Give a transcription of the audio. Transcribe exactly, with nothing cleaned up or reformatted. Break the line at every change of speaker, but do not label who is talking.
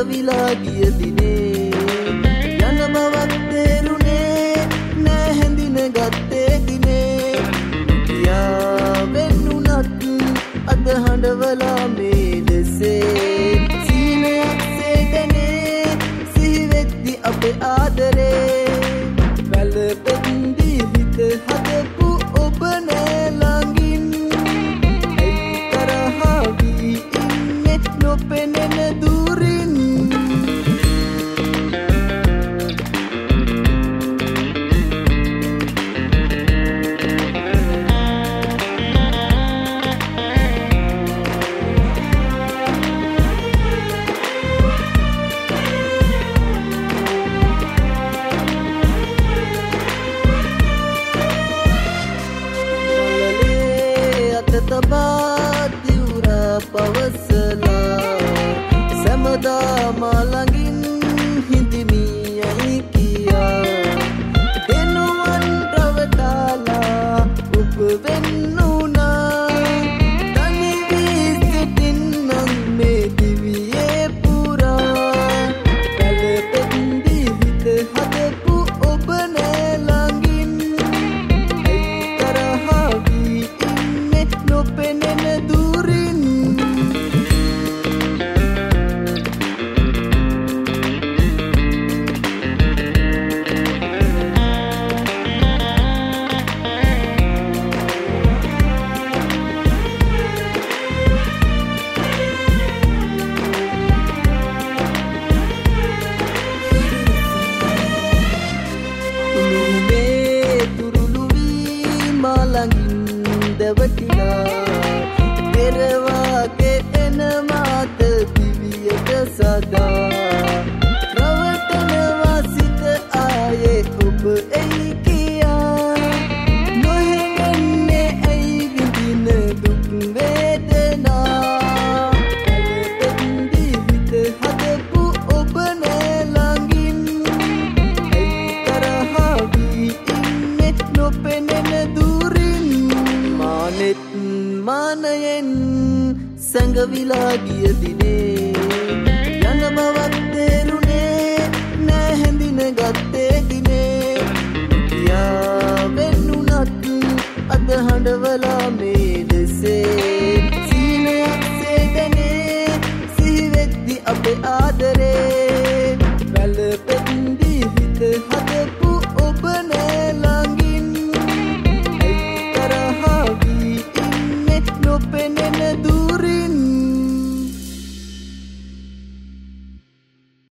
සැඟවිලා ගිය දිනේ යන බවක් තේරුනේ නෑ හැඳින ගත්තේ දිනේ කියා වෙන්නුනත් අද හඬවලා මේ දෙසේ සීනයක් සේදනේ සිහිවෙද්දි අපේ ආදරේ වැළපෙන්දි හිත හදපු ඔබ නෑ ළඟින් ඇයි තරහා වී ඉන්නේ නොපෙනෙන දුරින් තබා දිවුරා පවසලා සමදා මළඟින් හිඳිමියයි කියා දෙනුවන් රවටාලා ඔබ වෙන්නුනා තනි වී සිටින්නම් මේ දිවියේ පුරා වැළපෙන්දි හිත හදපු ඔබ නෑ ළඟින් ඇයි තරහා වී නොපෙනෙන දුරින් උළුමේ තුරුළු වී මළඟින් දෙවටිලා පෙරවාගේ එන මාත දිවියට සදා රවටනවා සිත ආයේ ඔබ එයි කියා නොහෙන්නේ ඇයි විඳින දුක් වේදනා වැළපෙන්දි හිත හදපු ඔබ නෑ ළඟින් ඇයි තරහා වී ඉන්නේ නොපෙනෙන දුරින් මානෙත් මානයෙන් සැඟවිලා ගිය දිනේ යන බවක් තේරුනේ නෑ හැඳින ගත්තේ දිනේ කියා වෙන්නුනත් අද හඬවලා මේ දෙසේ සීනයක් සේදනේ සිහිවෙද්දි අපේ ආදරේ